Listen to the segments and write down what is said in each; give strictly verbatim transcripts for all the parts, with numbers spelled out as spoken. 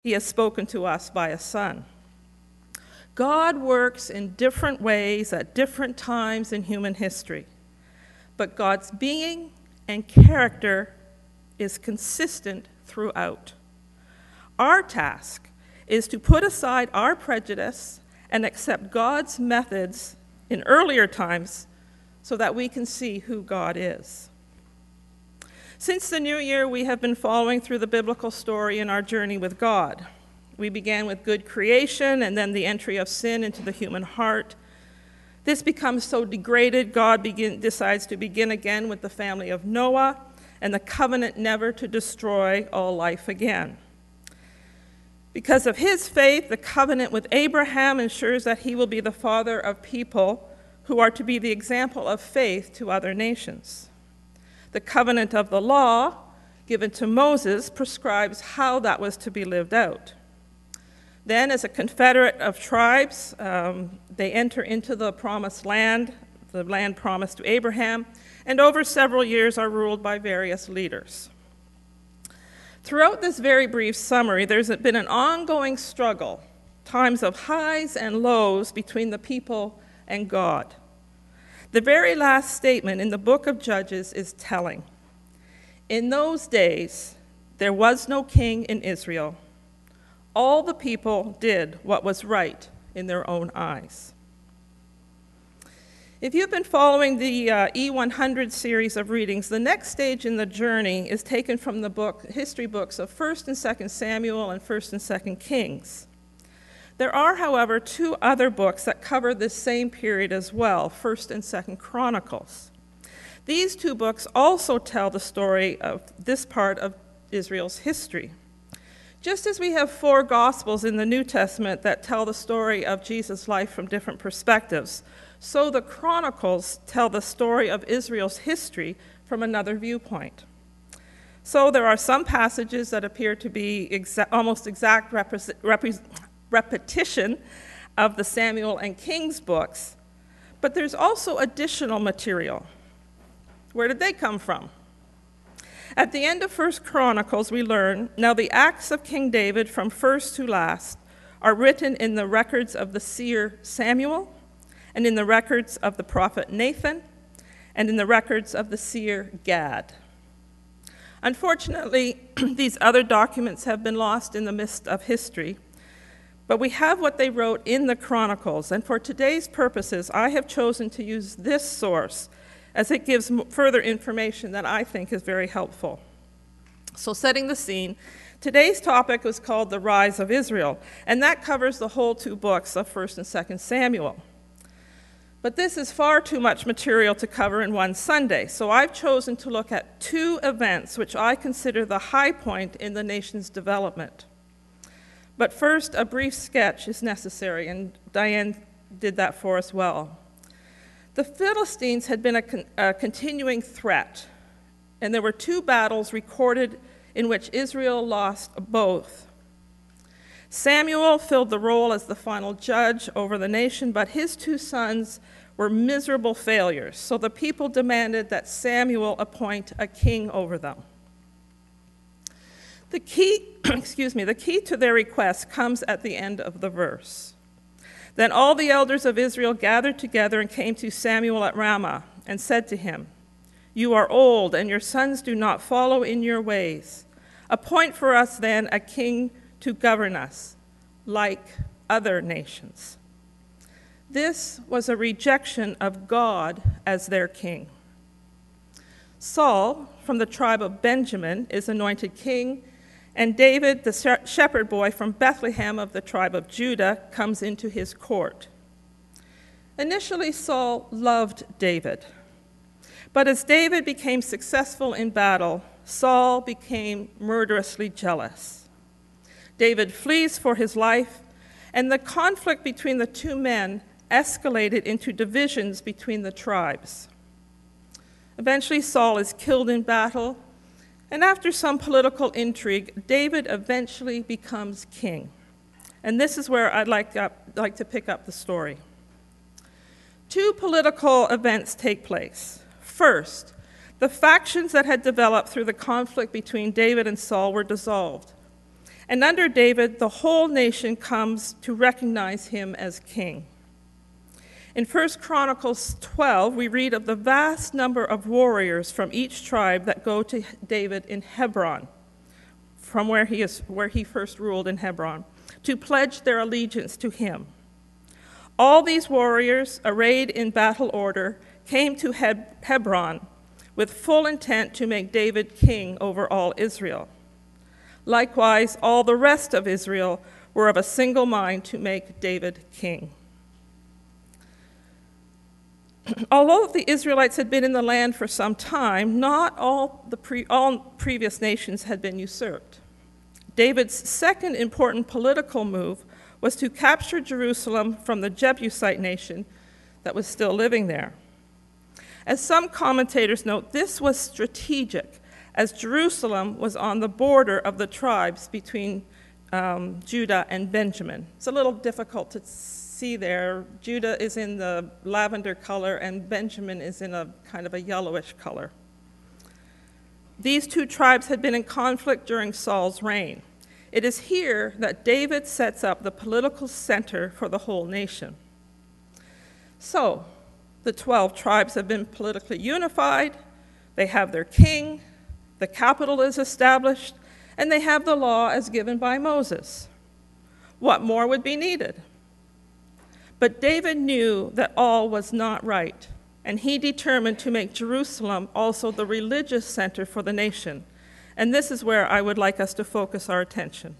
he has spoken to us by a son. God works in different ways at different times in human history, but God's being and character is consistent throughout. Our task is to put aside our prejudice and accept God's methods in earlier times so that we can see who God is. Since the new year, we have been following through the biblical story in our journey with God. We began with good creation and then the entry of sin into the human heart. This becomes so degraded, God begin, decides to begin again with the family of Noah and the covenant never to destroy all life again. Because of his faith, the covenant with Abraham ensures that he will be the father of people who are to be the example of faith to other nations. The covenant of the law given to Moses prescribes how that was to be lived out. Then, as a confederate of tribes, um, they enter into the promised land, the land promised to Abraham, and over several years are ruled by various leaders. Throughout this very brief summary, there's been an ongoing struggle, times of highs and lows between the people and God. The very last statement in the book of Judges is telling. In those days, there was no king in Israel. All the people did what was right in their own eyes. If you've been following the uh, E one hundred series of readings, the next stage in the journey is taken from the book, history books of First and Second Samuel and First and Second Kings. There are, however, two other books that cover this same period as well, First and Second Chronicles. These two books also tell the story of this part of Israel's history. Just as we have four Gospels in the New Testament that tell the story of Jesus' life from different perspectives, so the Chronicles tell the story of Israel's history from another viewpoint. So there are some passages that appear to be exa- almost exact repre- repre- repetition of the Samuel and Kings books, but there's also additional material. Where did they come from? At the end of First Chronicles, we learn, now the acts of King David from first to last are written in the records of the seer Samuel, and in the records of the prophet Nathan, and in the records of the seer Gad. Unfortunately, these other documents have been lost in the mist of history, but we have what they wrote in the Chronicles, and for today's purposes, I have chosen to use this source as it gives further information that I think is very helpful. So setting the scene, today's topic was called The Rise of Israel, and that covers the whole two books of First and Second Samuel. But this is far too much material to cover in one Sunday, so I've chosen to look at two events which I consider the high point in the nation's development. But first, a brief sketch is necessary, and Diane did that for us well. The Philistines had been a, con- a continuing threat, and there were two battles recorded in which Israel lost both. Samuel filled the role as the final judge over the nation, but his two sons were miserable failures, so the people demanded that Samuel appoint a king over them. The key, excuse me, the key to their request comes at the end of the verse. Then all the elders of Israel gathered together and came to Samuel at Ramah and said to him, "You are old, and your sons do not follow in your ways. Appoint for us then a king to govern us, like other nations." This was a rejection of God as their king. Saul, from the tribe of Benjamin, is anointed king, and David, the shepherd boy from Bethlehem of the tribe of Judah, comes into his court. Initially, Saul loved David, but as David became successful in battle, Saul became murderously jealous. David flees for his life, and the conflict between the two men escalated into divisions between the tribes. Eventually, Saul is killed in battle, and after some political intrigue, David eventually becomes king. And this is where I'd like to, like to pick up the story. Two political events take place. First, the factions that had developed through the conflict between David and Saul were dissolved, And under David, the whole nation comes to recognize him as king. In First Chronicles twelve, we read of the vast number of warriors from each tribe that go to David in Hebron, from where he is, where he first ruled in Hebron, to pledge their allegiance to him. All these warriors, arrayed in battle order, came to Heb- Hebron with full intent to make David king over all Israel. Likewise, all the rest of Israel were of a single mind to make David king. Although the Israelites had been in the land for some time, not all the pre- all previous nations had been usurped. David's second important political move was to capture Jerusalem from the Jebusite nation that was still living there. As some commentators note, this was strategic, as Jerusalem was on the border of the tribes between um, Judah and Benjamin. It's a little difficult to see there. Judah is in the lavender color, and Benjamin is in a kind of a yellowish color. These two tribes had been in conflict during Saul's reign. It is here that David sets up the political center for the whole nation. So, the twelve tribes have been politically unified, they have their king, the capital is established, and they have the law as given by Moses. What more would be needed? But David knew that all was not right, and he determined to make Jerusalem also the religious center for the nation. And this is where I would like us to focus our attention.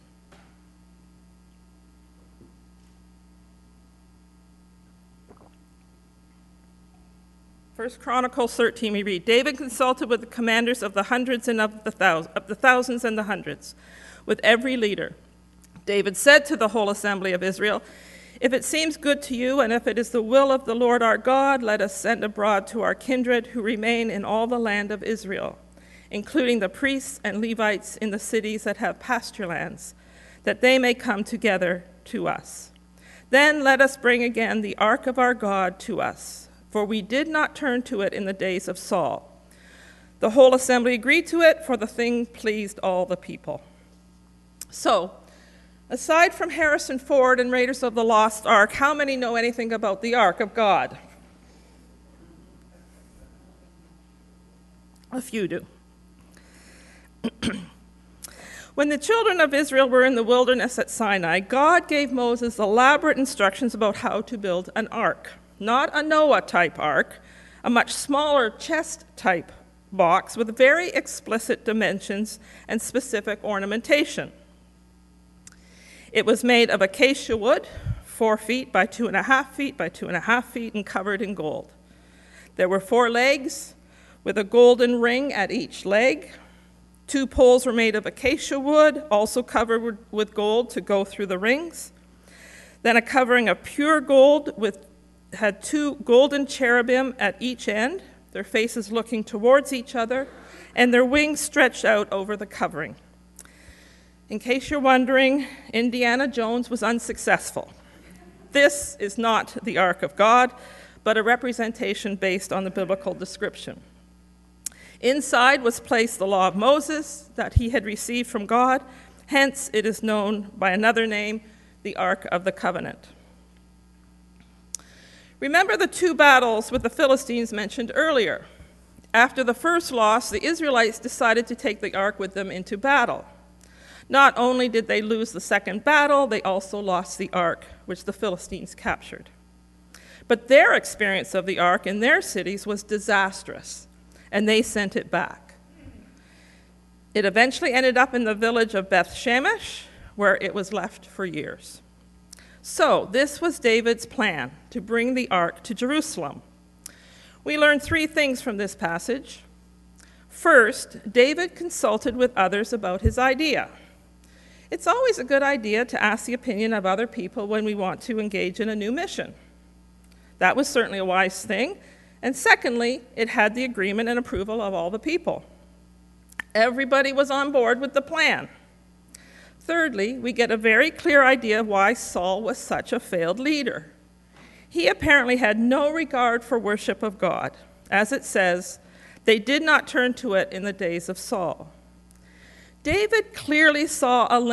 First Chronicles thirteen, we read, David consulted with the commanders of the hundreds and of the, thous- of the thousands and the hundreds, with every leader. David said to the whole assembly of Israel, if it seems good to you, and if it is the will of the Lord our God, let us send abroad to our kindred who remain in all the land of Israel, including the priests and Levites in the cities that have pasture lands, that they may come together to us. Then let us bring again the ark of our God to us, for we did not turn to it in the days of Saul. The whole assembly agreed to it, for the thing pleased all the people. So, aside from Harrison Ford and Raiders of the Lost Ark, how many know anything about the Ark of God? A few do. When the children of Israel were in the wilderness at Sinai, God gave Moses elaborate instructions about how to build an ark. Not a Noah-type ark, a much smaller chest-type box with very explicit dimensions and specific ornamentation. It was made of acacia wood, four feet by two and a half feet by two and a half feet, and covered in gold. There were four legs with a golden ring at each leg. Two poles were made of acacia wood, also covered with gold to go through the rings. Then a covering of pure gold with had two golden cherubim at each end, their faces looking towards each other, and their wings stretched out over the covering. In case you're wondering, Indiana Jones was unsuccessful. This is not the Ark of God, but a representation based on the biblical description. Inside was placed the law of Moses that he had received from God, hence it is known by another name, the Ark of the Covenant. Remember the two battles with the Philistines mentioned earlier. After the first loss, the Israelites decided to take the ark with them into battle. Not only did they lose the second battle, they also lost the ark, which the Philistines captured. But their experience of the ark in their cities was disastrous, and they sent it back. It eventually ended up in the village of Beth Shemesh, where it was left for years. So, this was David's plan, to bring the ark to Jerusalem. We learn three things from this passage. First, David consulted with others about his idea. It's always a good idea to ask the opinion of other people when we want to engage in a new mission. That was certainly a wise thing. And secondly, it had the agreement and approval of all the people. Everybody was on board with the plan. Thirdly, we get a very clear idea of why Saul was such a failed leader. He apparently had no regard for worship of God. As it says, they did not turn to it in the days of Saul. David clearly saw a link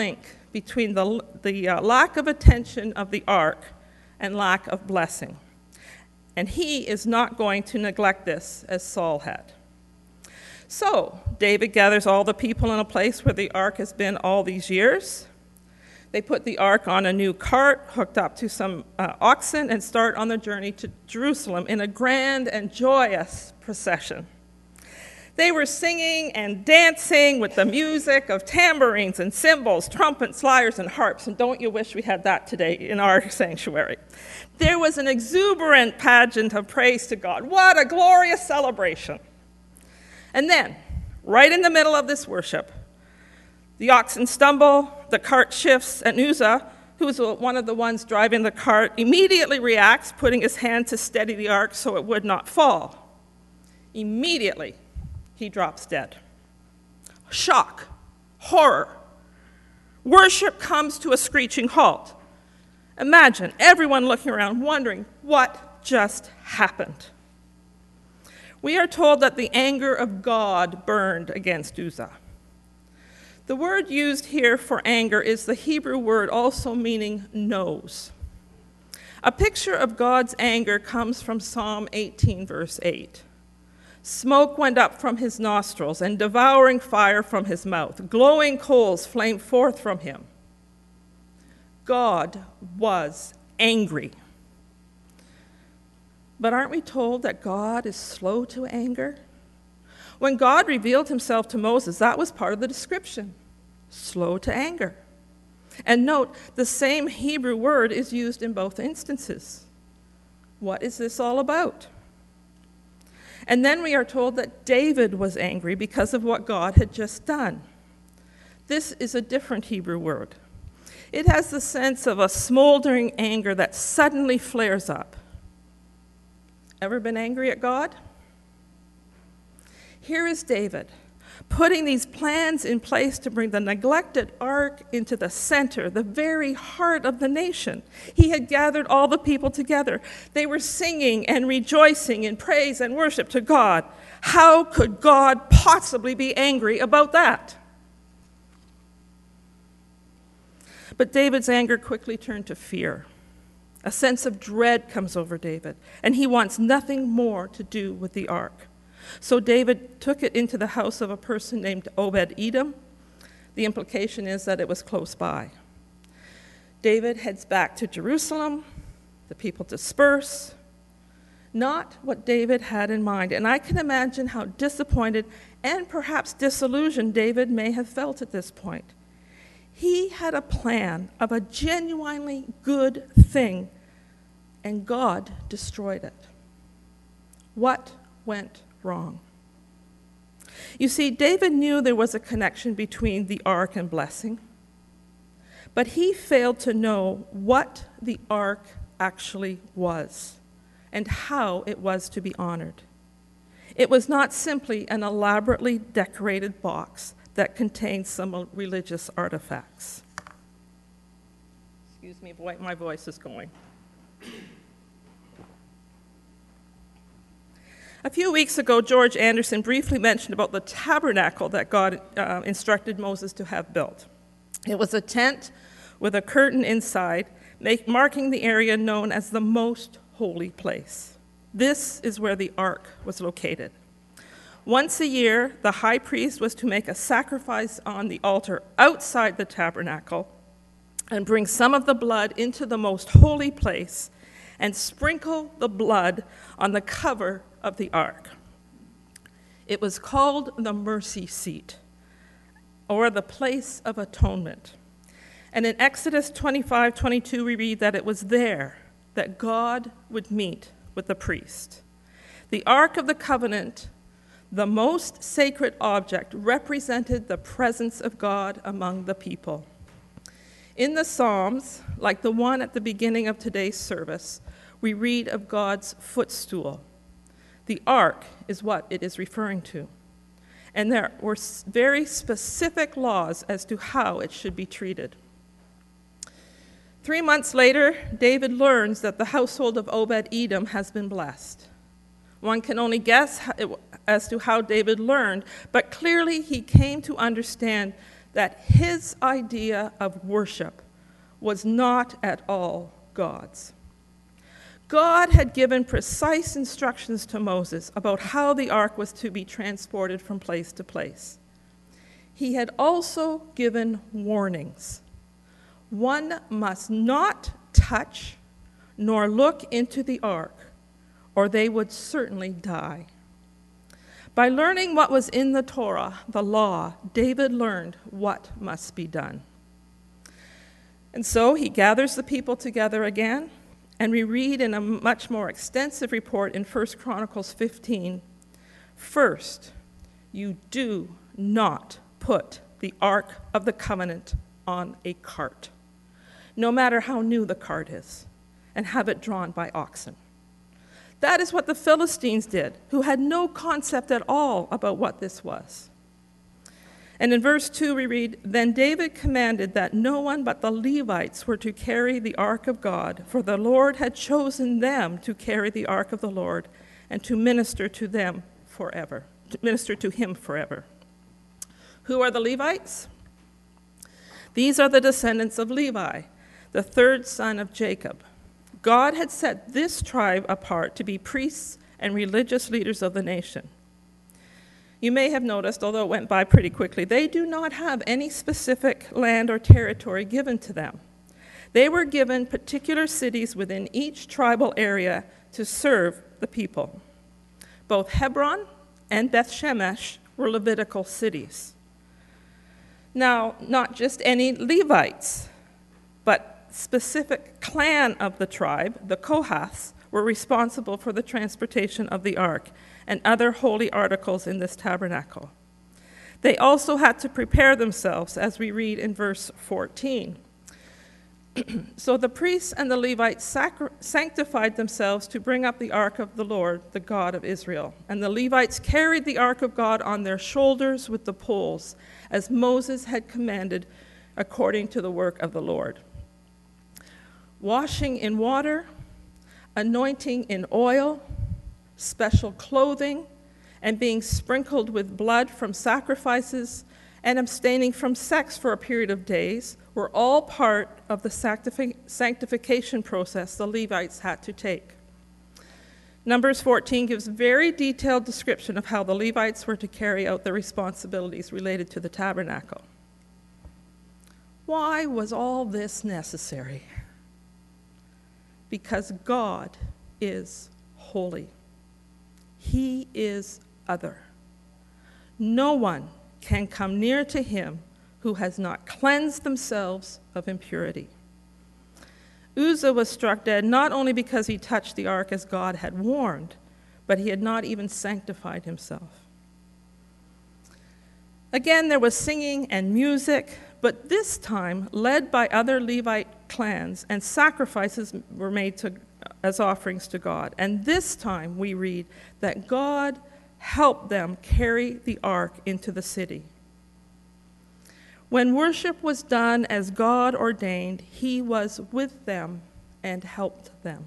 between the, the uh, lack of attention of the ark and lack of blessing. And he is not going to neglect this as Saul had. So David gathers all the people in a place where the ark has been all these years. They put the ark on a new cart hooked up to some uh, oxen and start on the journey to Jerusalem in a grand and joyous procession. They were singing and dancing with the music of tambourines and cymbals, trumpets, lyres, and harps. And don't you wish we had that today in our sanctuary? There was an exuberant pageant of praise to God. What a glorious celebration. And then, right in the middle of this worship, the oxen stumble, the cart shifts, and Uzzah, who was one of the ones driving the cart, immediately reacts, putting his hand to steady the ark so it would not fall. Immediately, he drops dead. Shock, horror. Worship comes to a screeching halt. Imagine everyone looking around wondering what just happened. We are told that the anger of God burned against Uzzah. The word used here for anger is the Hebrew word also meaning nose. A picture of God's anger comes from Psalm eighteen, verse eight. Smoke went up from his nostrils, and devouring fire from his mouth. Glowing coals flamed forth from him. God was angry. But aren't we told that God is slow to anger? When God revealed himself to Moses, that was part of the description. Slow to anger. And note, the same Hebrew word is used in both instances. What is this all about? And then we are told that David was angry because of what God had just done. This is a different Hebrew word. It has the sense of a smoldering anger that suddenly flares up. Ever been angry at God? Here is David, putting these plans in place to bring the neglected ark into the center, the very heart of the nation. He had gathered all the people together. They were singing and rejoicing in praise and worship to God. How could God possibly be angry about that? But David's anger quickly turned to fear. A sense of dread comes over David, and he wants nothing more to do with the ark. So David took it into the house of a person named Obed-Edom. The implication is that it was close by. David heads back to Jerusalem. The people disperse. Not what David had in mind. And I can imagine how disappointed and perhaps disillusioned David may have felt at this point. He had a plan of a genuinely good thing, and God destroyed it. What went wrong? You see, David knew there was a connection between the ark and blessing, but he failed to know what the ark actually was and how it was to be honored. It was not simply an elaborately decorated box that contained some religious artifacts. Excuse me, boy, my voice is going. A few weeks ago, George Anderson briefly mentioned about the tabernacle that God uh, instructed Moses to have built. It was a tent with a curtain inside, make, marking the area known as the most holy place. This is where the ark was located. Once a year, the high priest was to make a sacrifice on the altar outside the tabernacle and bring some of the blood into the most holy place and sprinkle the blood on the cover of the ark. It was called the mercy seat, or the place of atonement. And in Exodus twenty-five twenty-two, we read that it was there that God would meet with the priest. The Ark of the Covenant, the most sacred object, represented the presence of God among the people. In the Psalms, like the one at the beginning of today's service, we read of God's footstool. The ark is what it is referring to. And there were very specific laws as to how it should be treated. Three months later, David learns that the household of Obed-Edom has been blessed. One can only guess as to how David learned, but clearly he came to understand that his idea of worship was not at all God's. God had given precise instructions to Moses about how the ark was to be transported from place to place. He had also given warnings. One must not touch nor look into the ark, or they would certainly die. By learning what was in the Torah, the law, David learned what must be done. And so he gathers the people together again, and we read in a much more extensive report in First Chronicles fifteen, "First, you do not put the Ark of the Covenant on a cart, no matter how new the cart is, and have it drawn by oxen." That is what the Philistines did, who had no concept at all about what this was. And in verse two we read, "Then David commanded that no one but the Levites were to carry the ark of God, for the Lord had chosen them to carry the ark of the Lord and to minister to them forever, to minister to him forever." Who are the Levites? These are the descendants of Levi, the third son of Jacob. God had set this tribe apart to be priests and religious leaders of the nation. You may have noticed, although it went by pretty quickly, they do not have any specific land or territory given to them. They were given particular cities within each tribal area to serve the people. Both Hebron and Beth Shemesh were Levitical cities. Now, not just any Levites, but specific clan of the tribe, the Kohaths, were responsible for the transportation of the ark and other holy articles in this tabernacle. They also had to prepare themselves, as we read in verse fourteen. "So the priests and the Levites sacri- sanctified themselves to bring up the ark of the Lord, the God of Israel. And the Levites carried the ark of God on their shoulders with the poles, as Moses had commanded according to the work of the Lord. Washing in water, anointing in oil, special clothing, and being sprinkled with blood from sacrifices, and abstaining from sex for a period of days were all part of the sanctifi- sanctification process the Levites had to take." Numbers fourteen gives very detailed description of how the Levites were to carry out their responsibilities related to the tabernacle. Why was all this necessary? Because God is holy. He is other. No one can come near to him who has not cleansed themselves of impurity. Uzzah was struck dead not only because he touched the ark as God had warned, but he had not even sanctified himself. Again, there was singing and music, but this time led by other Levite clans, and sacrifices were made to, as offerings to God. And this time we read that God helped them carry the ark into the city. When worship was done as God ordained, he was with them and helped them.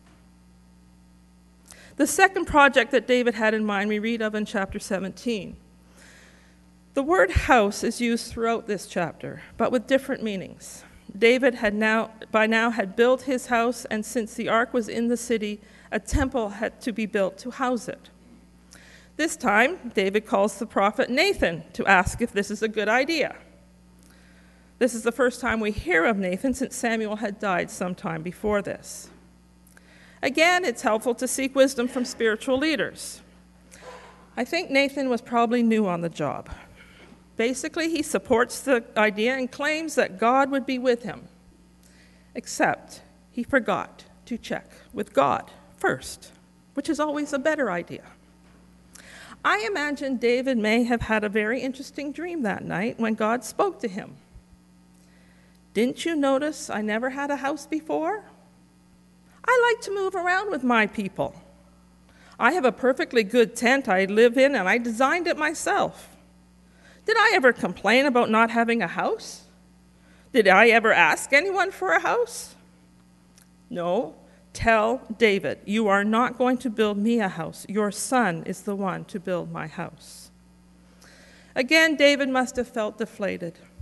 The second project that David had in mind we read of in chapter seventeen. The word house is used throughout this chapter, but with different meanings. David had now, by now had built his house, and since the ark was in the city, a temple had to be built to house it. This time, David calls the prophet Nathan to ask if this is a good idea. This is the first time we hear of Nathan since Samuel had died sometime before this. Again, it's helpful to seek wisdom from spiritual leaders. I think Nathan was probably new on the job. Basically, he supports the idea and claims that God would be with him. Except he forgot to check with God first, which is always a better idea. I imagine David may have had a very interesting dream that night when God spoke to him. "Didn't you notice I never had a house before? I like to move around with my people. I have a perfectly good tent I live in, and I designed it myself. Did I ever complain about not having a house? Did I ever ask anyone for a house? No, tell David, you are not going to build me a house. Your son is the one to build my house." Again, David must have felt deflated.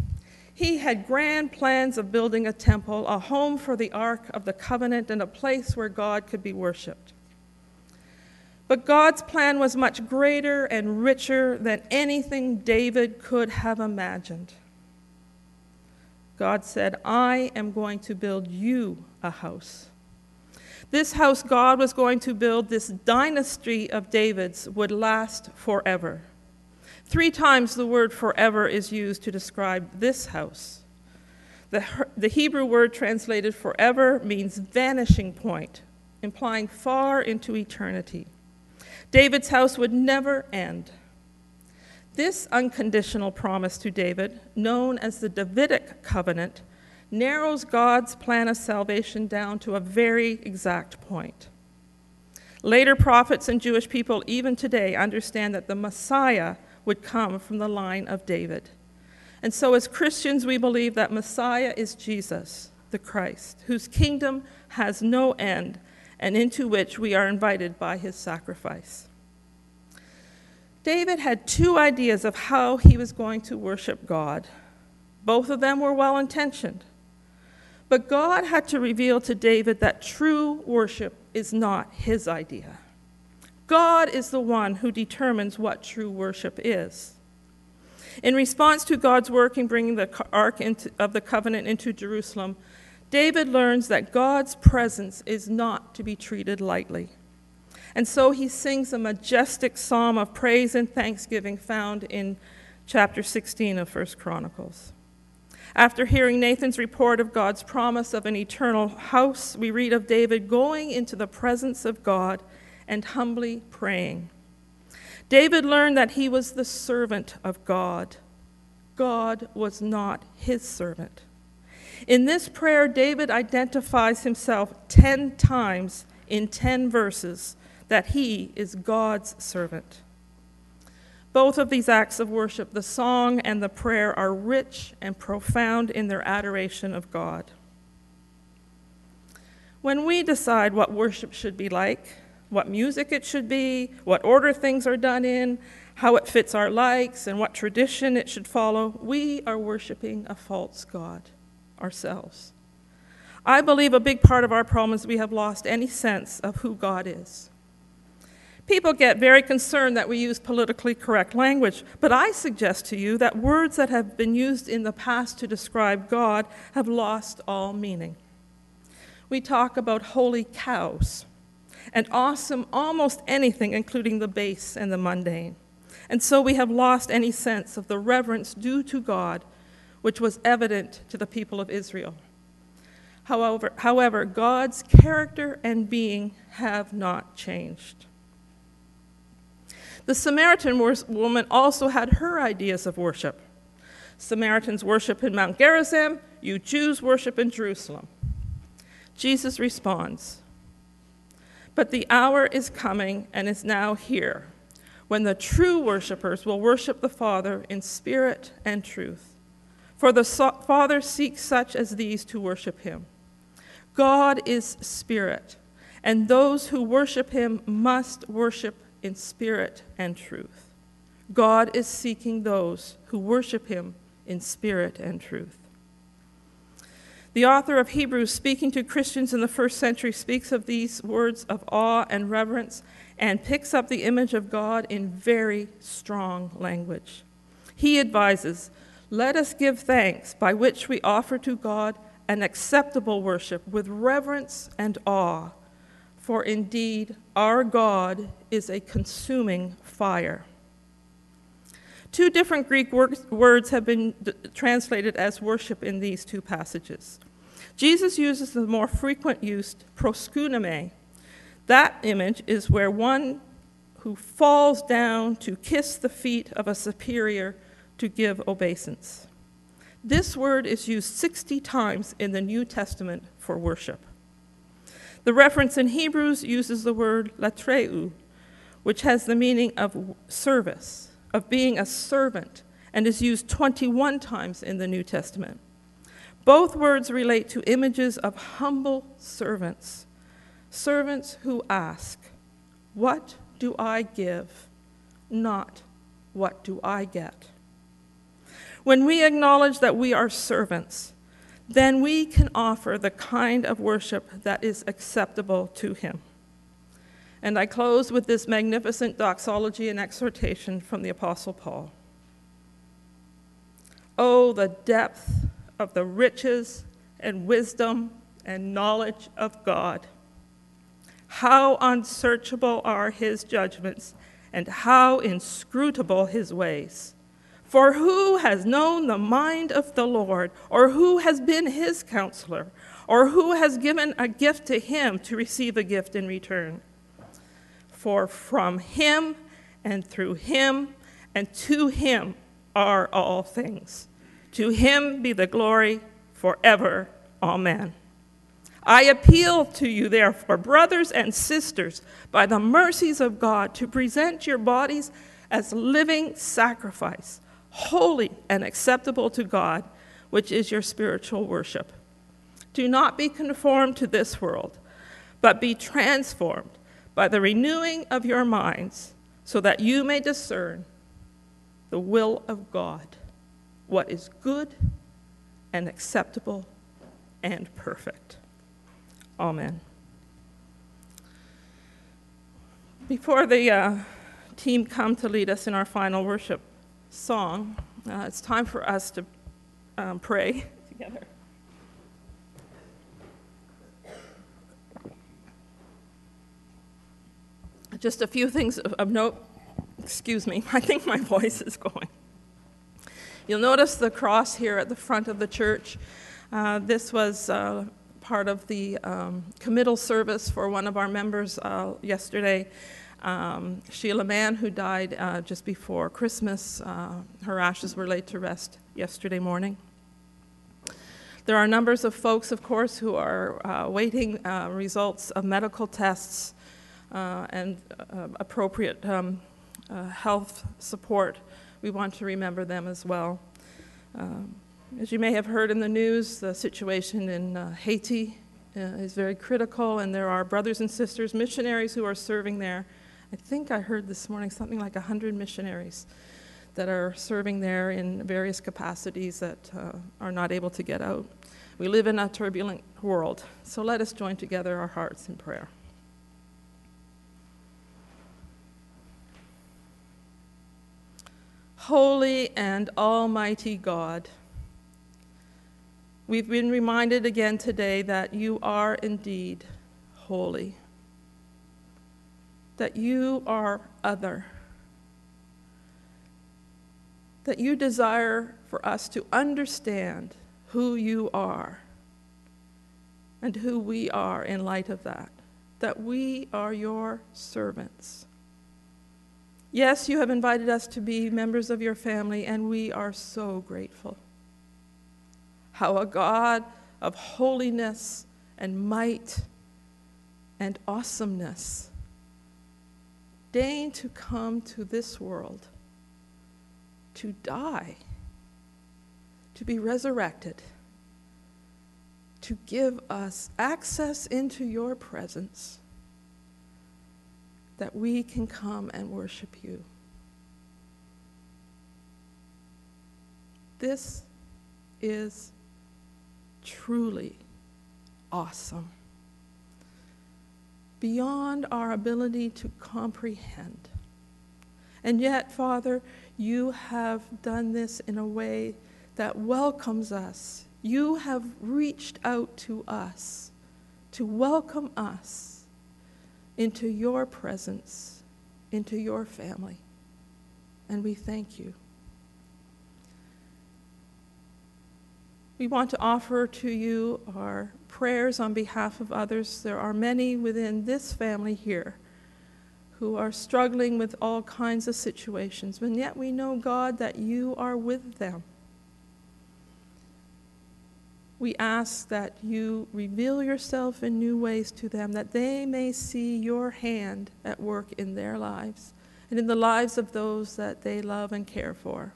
He had grand plans of building a temple, a home for the Ark of the Covenant, and a place where God could be worshiped. But God's plan was much greater and richer than anything David could have imagined. God said, I am going to build you a house. This house God was going to build, this dynasty of David's, would last forever. Three times the word forever is used to describe this house. The, the Hebrew word translated forever means vanishing point, implying far into eternity. David's house would never end. This unconditional promise to David, known as the Davidic covenant, narrows God's plan of salvation down to a very exact point. Later prophets and Jewish people, even today, understand that the Messiah would come from the line of David. And so as Christians, we believe that Messiah is Jesus, the Christ, whose kingdom has no end and into which we are invited by his sacrifice. David had two ideas of how he was going to worship God. Both of them were well-intentioned. But God had to reveal to David that true worship is not his idea. God is the one who determines what true worship is. In response to God's work in bringing the Ark into, of the Covenant into Jerusalem, David learns that God's presence is not to be treated lightly. And so he sings a majestic psalm of praise and thanksgiving found in chapter sixteen of First Chronicles. After hearing Nathan's report of God's promise of an eternal house, we read of David going into the presence of God and humbly praying. David learned that he was the servant of God. God was not his servant. In this prayer, David identifies himself ten times in ten verses that he is God's servant. Both of these acts of worship, the song and the prayer, are rich and profound in their adoration of God. When we decide what worship should be like, what music it should be, what order things are done in, how it fits our likes, and what tradition it should follow, we are worshiping a false God ourselves. I believe a big part of our problem is we have lost any sense of who God is. People get very concerned that we use politically correct language, but I suggest to you that words that have been used in the past to describe God have lost all meaning. We talk about holy cows and awesome almost anything, including the base and the mundane. And so we have lost any sense of the reverence due to God, which was evident to the people of Israel. However, however, God's character and being have not changed. The Samaritan woman also had her ideas of worship. Samaritans worship in Mount Gerizim, you Jews worship in Jerusalem. Jesus responds, "But the hour is coming and is now here, when the true worshipers will worship the Father in spirit and truth. For the Father seeks such as these to worship him. God is spirit, and those who worship him must worship in spirit and truth. God is seeking those who worship him in spirit and truth." The author of Hebrews, speaking to Christians in the first century, speaks of these words of awe and reverence and picks up the image of God in very strong language. He advises, "Let us give thanks by which we offer to God an acceptable worship with reverence and awe, for indeed our God is a consuming fire." Two different Greek words have been translated as worship in these two passages. Jesus uses the more frequent use, proskuname. That image is where one who falls down to kiss the feet of a superior to give obeisance. This word is used sixty times in the New Testament for worship. The reference in Hebrews uses the word latreu, which has the meaning of service, of being a servant, and is used twenty-one times in the New Testament. Both words relate to images of humble servants, servants who ask, "What do I give?" not "What do I get?" When we acknowledge that we are servants, then we can offer the kind of worship that is acceptable to him. And I close with this magnificent doxology and exhortation from the Apostle Paul. Oh, the depth of the riches and wisdom and knowledge of God. How unsearchable are his judgments, and how inscrutable his ways. For who has known the mind of the Lord, or who has been his counselor, or who has given a gift to him to receive a gift in return? For from him, and through him, and to him are all things. To him be the glory forever. Amen. I appeal to you, therefore, brothers and sisters, by the mercies of God, to present your bodies as living sacrifice, holy and acceptable to God, which is your spiritual worship. Do not be conformed to this world, but be transformed by the renewing of your minds, so that you may discern the will of God, what is good and acceptable and perfect. Amen. Before the uh, team come to lead us in our final worship song, uh, it's time for us to um, pray together. Just a few things of, of note. Excuse me, I think my voice is going. You'll notice the cross here at the front of the church. Uh, this was uh, part of the um, committal service for one of our members uh, yesterday, um, Sheila Mann, who died uh, just before Christmas. Uh, her ashes were laid to rest yesterday morning. There are numbers of folks, of course, who are uh, waiting uh, results of medical tests uh, and uh, appropriate um, uh, health support. We want to remember them as well. Um, As you may have heard in the news, the situation in uh, Haiti uh, is very critical, and there are brothers and sisters, missionaries who are serving there. I think I heard this morning something like one hundred missionaries that are serving there in various capacities that uh, are not able to get out. We live in a turbulent world, so let us join together our hearts in prayer. Holy and almighty God, we've been reminded again today that you are indeed holy, that you are other, that you desire for us to understand who you are and who we are in light of that, that we are your servants. Yes, you have invited us to be members of your family, and we are so grateful. How a God of holiness and might and awesomeness deigned to come to this world, to die, to be resurrected, to give us access into your presence, that we can come and worship you. This is truly awesome, beyond our ability to comprehend. And yet, Father, you have done this in a way that welcomes us. You have reached out to us to welcome us into your presence, into your family. And we thank you. We want to offer to you our prayers on behalf of others. There are many within this family here who are struggling with all kinds of situations, and yet we know, God, that you are with them. We ask that you reveal yourself in new ways to them, that they may see your hand at work in their lives and in the lives of those that they love and care for.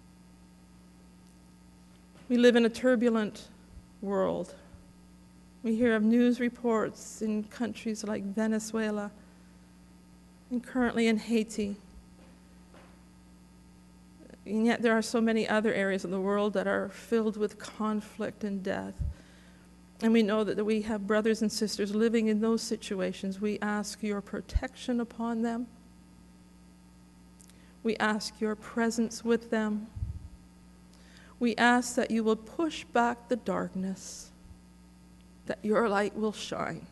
We live in a turbulent world. We hear of news reports in countries like Venezuela and currently in Haiti. And yet there are so many other areas of the world that are filled with conflict and death. And we know that we have brothers and sisters living in those situations. We ask your protection upon them. We ask your presence with them. We ask that you will push back the darkness, that your light will shine.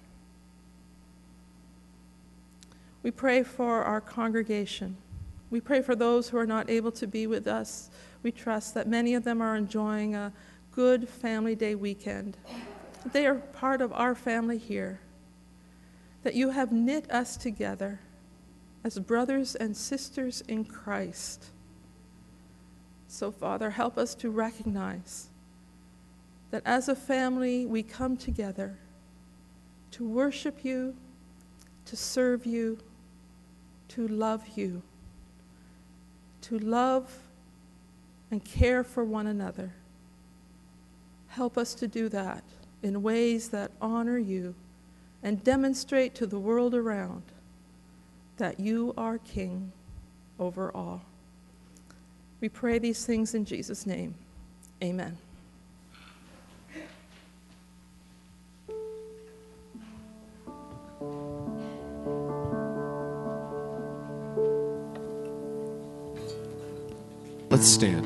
We pray for our congregation. We pray for those who are not able to be with us. We trust that many of them are enjoying a good family day weekend. They are part of our family here, that you have knit us together as brothers and sisters in Christ. So, Father, help us to recognize that as a family we come together to worship you, to serve you, to love you, to love and care for one another. Help us to do that in ways that honor you and demonstrate to the world around that you are King over all. We pray these things in Jesus' name. Amen. Let's stand.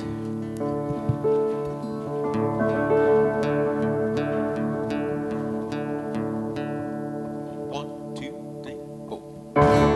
One, two, three, go.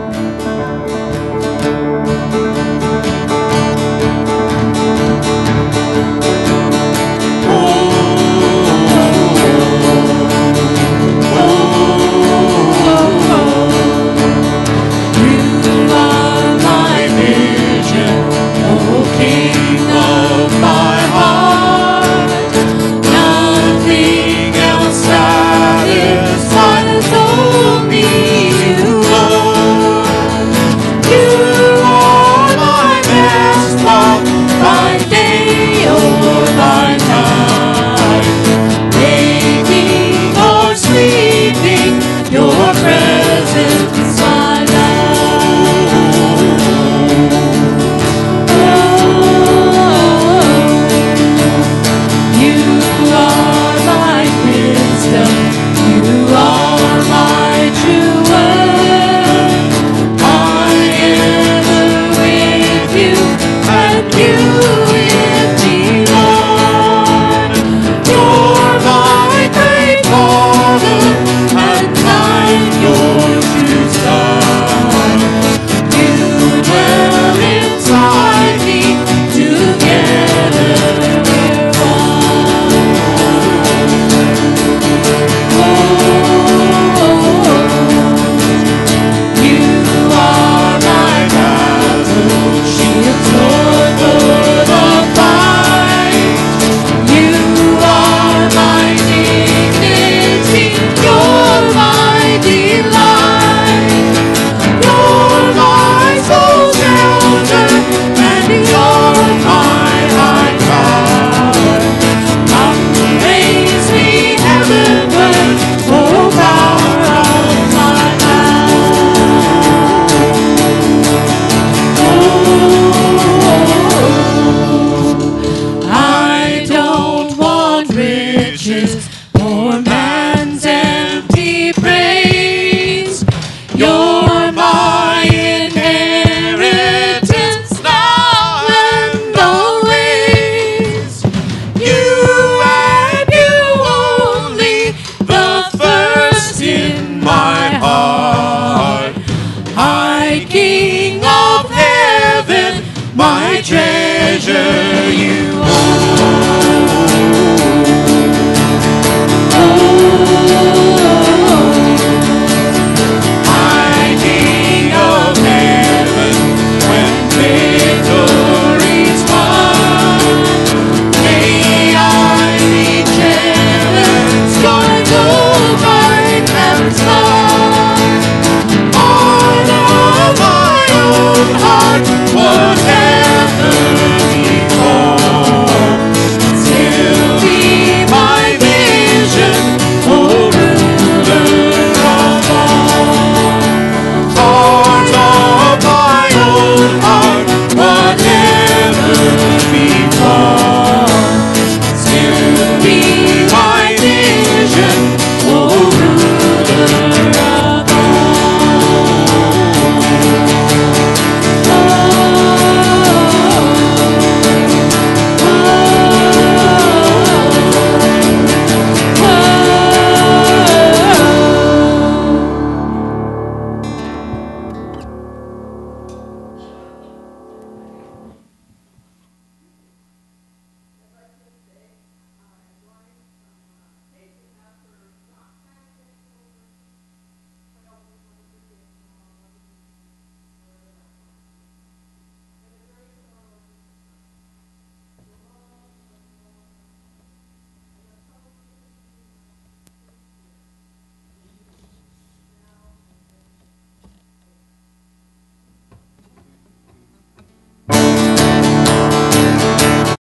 King of heaven, my treasure you are.